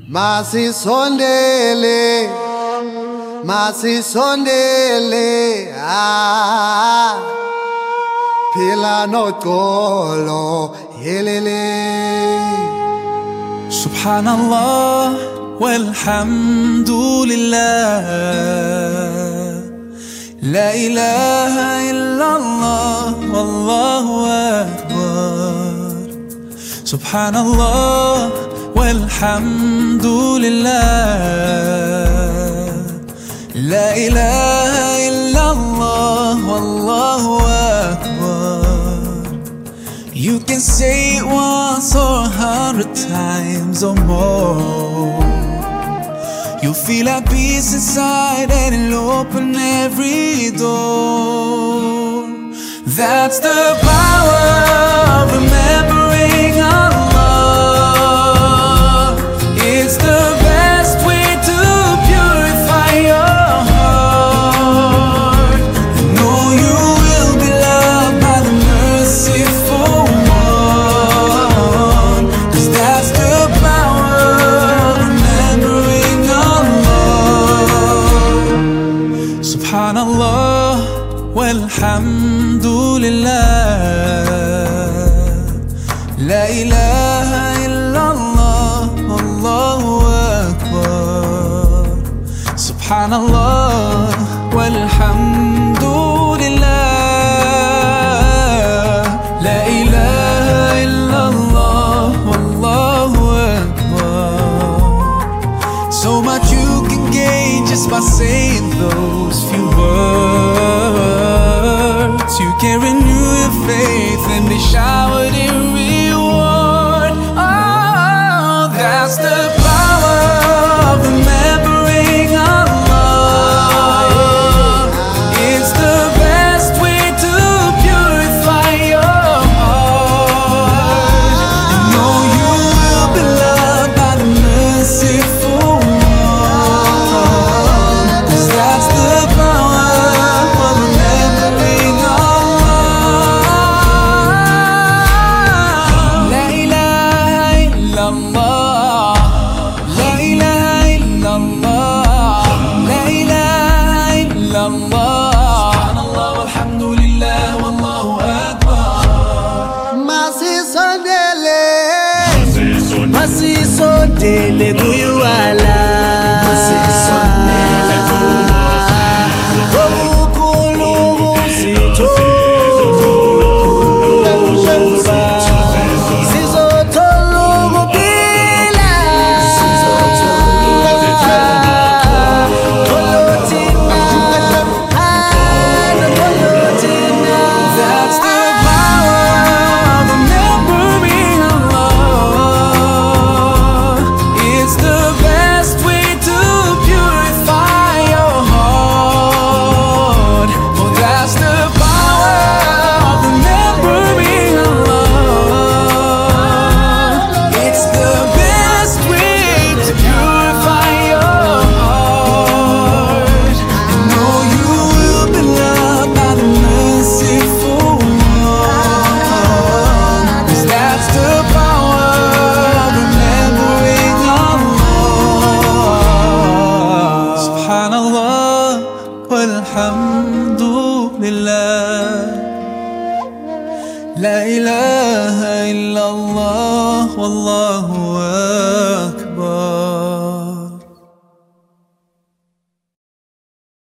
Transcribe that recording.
Masisondele, masisondele, phila noxolo yelele. Subhanallah walhamdulillah, la ilaha illallah wallahu akbar. Subhanallah walhamdulillah, la ilaha illallah wallahu akbar. You can say it once or 100 times or more. You'll feel at peace inside and it'll open every door. That's the power of remembering Allah. It's the best way to purify your heart. Know you will be loved by the merciful one, 'cause that's the power of remembering Allah. Subhanallah walhamdulillah, la ilaha illallah wallahu akbar. Subhanallah walhamdulillah, la ilaha illallah wallahu akbar. So much you can gain just by saying those few words. You can renew your faith and be showered in reward. Oh, that's the power of remembering Allah. It's the best way to purify your heart. And know you will be loved by the merciful one, 'cause that's the power of remembering Allah. La ilaha illallah, la ilaha illallah, la ilaha illallah. Subhanallah walhamdulillah wallahu akbar. Masisondele, masisondele kuyuwala. Alhamdulillah, la ilaha illallah wallahu akbar.